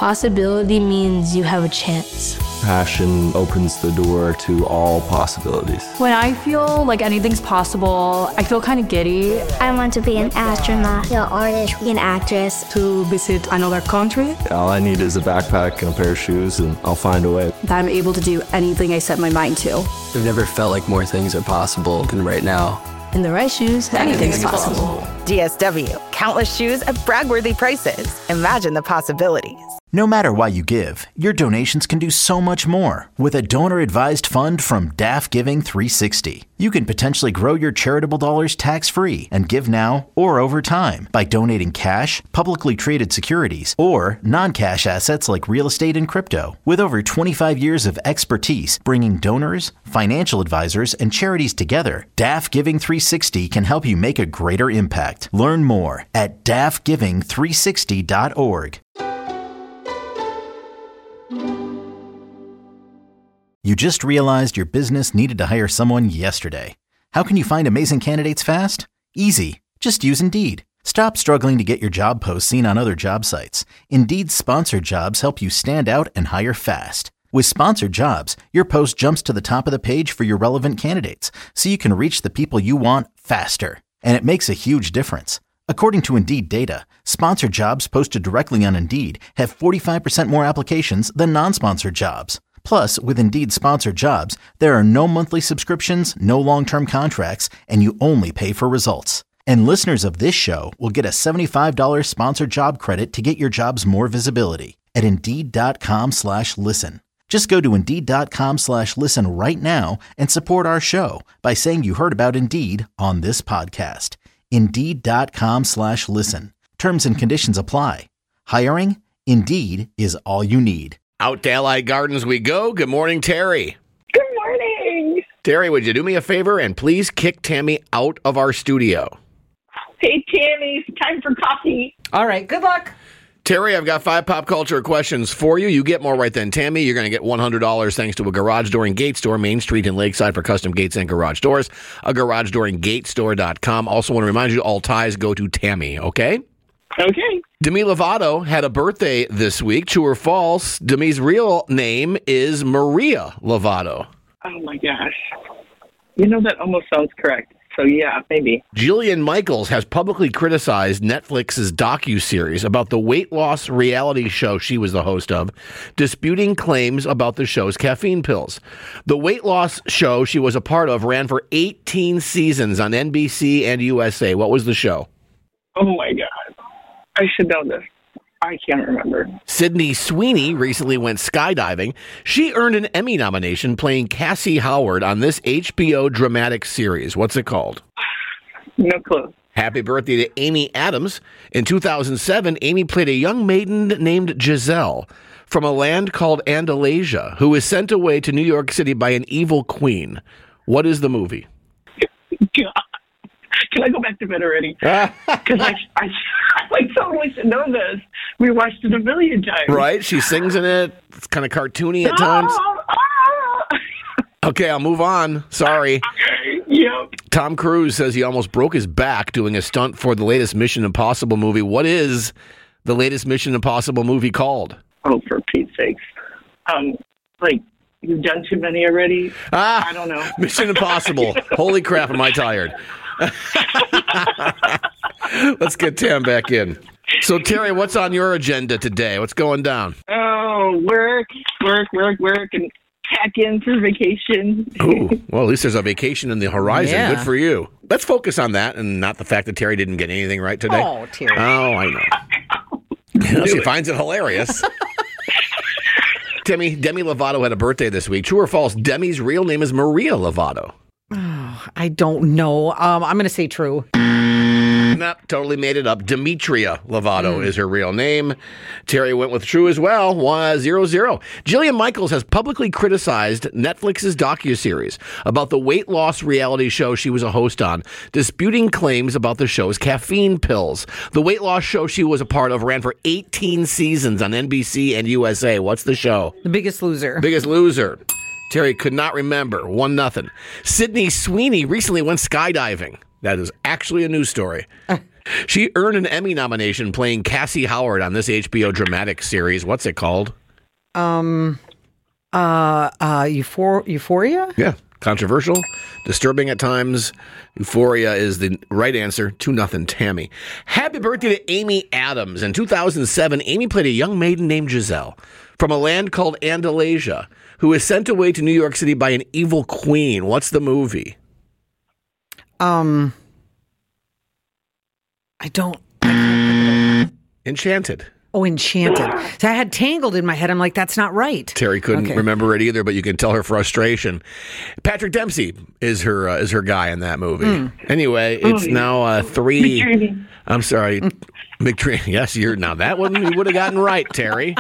Possibility means you have a chance. Passion opens the door to all possibilities. When I feel like anything's possible, I feel kind of giddy. I want to be an astronaut, an artist, an actress. To visit another country. All I need is a backpack and a pair of shoes, and I'll find a way. That I'm able to do anything I set my mind to. I've never felt like more things are possible than right now. In the right shoes, anything's possible. DSW, countless shoes at brag-worthy prices. Imagine the possibilities. No matter what you give, your donations can do so much more. With a donor-advised fund from DAF Giving 360, you can potentially grow your charitable dollars tax-free and give now or over time by donating cash, publicly traded securities, or non-cash assets like real estate and crypto. With over 25 years of expertise bringing donors, financial advisors, and charities together, DAF Giving 360 can help you make a greater impact. Learn more at dafgiving360.org. You just realized your business needed to hire someone yesterday. How can you find amazing candidates fast? Easy. Just use Indeed. Stop struggling to get your job posts seen on other job sites. Indeed's sponsored jobs help you stand out and hire fast. With sponsored jobs, your post jumps to the top of the page for your relevant candidates, so you can reach the people you want faster. And it makes a huge difference. According to Indeed data, sponsored jobs posted directly on Indeed have 45% more applications than non-sponsored jobs. Plus, with Indeed sponsored jobs, there are no monthly subscriptions, no long-term contracts, and you only pay for results. And listeners of this show will get a $75 sponsored job credit to get your jobs more visibility at Indeed.com/listen. Just go to Indeed.com/listen right now and support our show by saying you heard about Indeed on this podcast. Indeed.com/listen. Terms and conditions apply. Hiring? Indeed is all you need. Out to Allied Gardens we go. Good morning, Terry. Good morning. Terry, would you do me a favor and please kick Tammy out of our studio? Hey, Tammy, it's time for coffee. All right, good luck. Terry, I've got 5 pop culture questions for you. You get more right than Tammy. You're going to get $100 thanks to a garage door and gate store, Main Street in Lakeside, for custom gates and garage doors. A garage door and gatestore.com. Also want to remind you, all ties go to Tammy, okay? Okay. Demi Lovato had a birthday this week. True or false? Demi's real name is Maria Lovato. Oh, my gosh. You know, that almost sounds correct. So, yeah, maybe. Jillian Michaels has publicly criticized Netflix's docuseries about the weight loss reality show she was the host of, disputing claims about the show's caffeine pills. The weight loss show she was a part of ran for 18 seasons on NBC and USA. What was the show? Oh, my God. I should know this. I can't remember. Sydney Sweeney recently went skydiving. She earned an Emmy nomination playing Cassie Howard on this HBO dramatic series. What's it called? No clue. Happy birthday to Amy Adams. In 2007, Amy played a young maiden named Giselle from a land called Andalasia, who was sent away to New York City by an evil queen. What is the movie? Can I go back to bed already? Because I totally should know this. We watched it a million times. Right? She sings in it. It's kind of cartoony at times. Okay, I'll move on. Sorry. Okay, yep. Tom Cruise says he almost broke his back doing a stunt for the latest Mission Impossible movie. What is the latest Mission Impossible movie called? Oh, for Pete's sakes. You've done too many already? I don't know. Mission Impossible. Holy crap, am I tired. Let's get Tam back in. So, Terry, what's on your agenda today? What's going down? Oh, work, and pack in for vacation. Ooh, well, at least there's a vacation in the horizon. Yeah. Good for you. Let's focus on that and not the fact that Terry didn't get anything right today. Oh, Terry. Oh, I know. She finds it hilarious. Demi Lovato had a birthday this week. True or false? Demi's real name is Maria Lovato. Oh, I don't know. I'm going to say true. Nope, totally made it up. Demetria Lovato is her real name. Terry went with true as well. 1-0-0. Jillian Michaels has publicly criticized Netflix's docuseries about the weight loss reality show she was a host on, disputing claims about the show's caffeine pills. The weight loss show she was a part of ran for 18 seasons on NBC and USA. What's the show? The Biggest Loser. Biggest Loser. Terry could not remember. 1-0. Sydney Sweeney recently went skydiving. That is actually a news story. She earned an Emmy nomination playing Cassie Howard on this HBO dramatic series. What's it called? Euphoria? Yeah. Controversial, disturbing at times. Euphoria is the right answer. 2-0 Tammy. Happy birthday to Amy Adams. In 2007, Amy played a young maiden named Giselle from a land called Andalasia, who is sent away to New York City by an evil queen. What's the movie? I don't. Enchanted. Oh, Enchanted. So I had Tangled in my head. I'm like, that's not right. Terry couldn't remember it either, but you can tell her frustration. Patrick Dempsey is her guy in that movie. Anyway, it's now 3. McDreamy. I'm sorry, McDreamy. Yes, now that one you would have gotten right, Terry.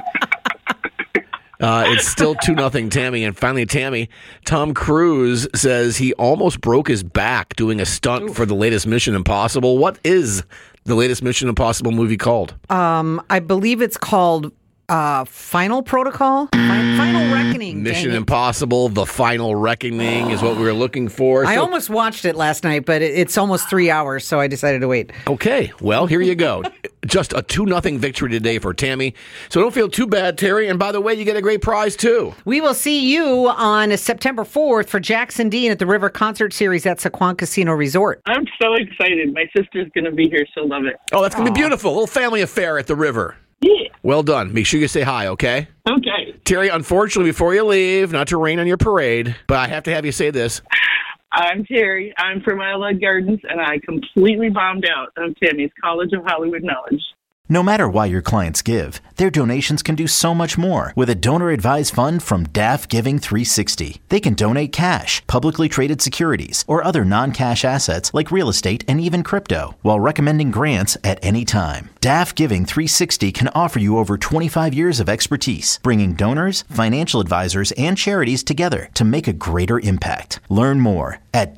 It's still 2-0 Tammy. And finally, Tammy, Tom Cruise says he almost broke his back doing a stunt for the latest Mission Impossible. What is the latest Mission Impossible movie called? I believe it's called Final Protocol? Final Reckoning. Mission Impossible, The Final Reckoning is what we were looking for. I almost watched it last night, but it's almost 3 hours, so I decided to wait. Okay, well, here you go. Just a 2-0 victory today for Tammy. So don't feel too bad, Terry. And by the way, you get a great prize, too. We will see you on September 4th for Jackson Dean at the River Concert Series at Saquon Casino Resort. I'm so excited. My sister's going to be here. She'll love it. Oh, that's going to be beautiful. A little family affair at the river. Yeah. Well done. Make sure you say hi, okay? Okay. Terry, unfortunately, before you leave, not to rain on your parade, but I have to have you say this. I'm Terry. I'm from Isle Gardens, and I completely bombed out of Tammy's College of Hollywood Knowledge. No matter why your clients give, their donations can do so much more with a donor-advised fund from DAF Giving 360. They can donate cash, publicly traded securities, or other non-cash assets like real estate and even crypto, while recommending grants at any time. DAF Giving 360 can offer you over 25 years of expertise, bringing donors, financial advisors, and charities together to make a greater impact. Learn more at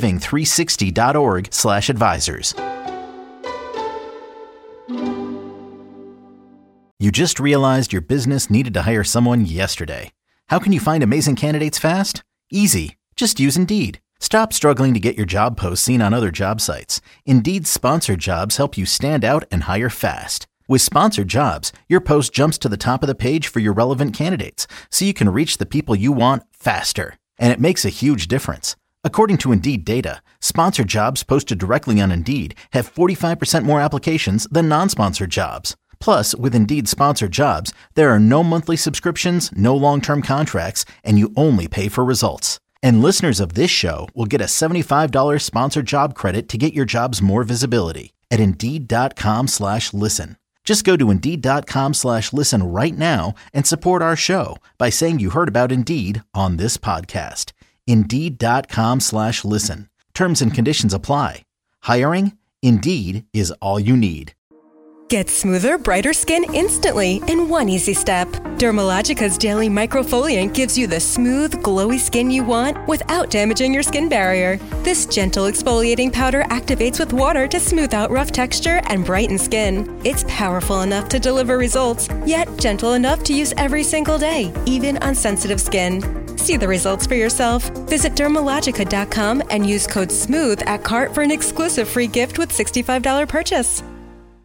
dafgiving360.org/advisors. You just realized your business needed to hire someone yesterday. How can you find amazing candidates fast? Easy. Just use Indeed. Stop struggling to get your job posts seen on other job sites. Indeed's sponsored jobs help you stand out and hire fast. With sponsored jobs, your post jumps to the top of the page for your relevant candidates, so you can reach the people you want faster. And it makes a huge difference. According to Indeed data, sponsored jobs posted directly on Indeed have 45% more applications than non-sponsored jobs. Plus, with Indeed sponsored jobs, there are no monthly subscriptions, no long-term contracts, and you only pay for results. And listeners of this show will get a $75 sponsored job credit to get your jobs more visibility at Indeed.com/listen. Just go to Indeed.com/listen right now and support our show by saying you heard about Indeed on this podcast. Indeed.com/listen. Terms and conditions apply. Hiring? Indeed is all you need. Get smoother, brighter skin instantly in one easy step. Dermalogica's Daily Microfoliant gives you the smooth, glowy skin you want without damaging your skin barrier. This gentle exfoliating powder activates with water to smooth out rough texture and brighten skin. It's powerful enough to deliver results, yet gentle enough to use every single day, even on sensitive skin. See the results for yourself. Visit Dermalogica.com and use code SMOOTH at cart for an exclusive free gift with $65 purchase.